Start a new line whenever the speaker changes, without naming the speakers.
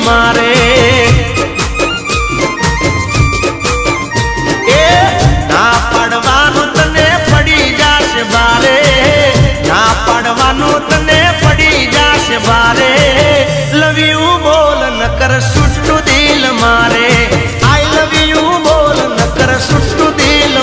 मारे ए ना पड़वानु तने पड़ी जाश बारे ना पड़वानु तने पड़ी जाश बारे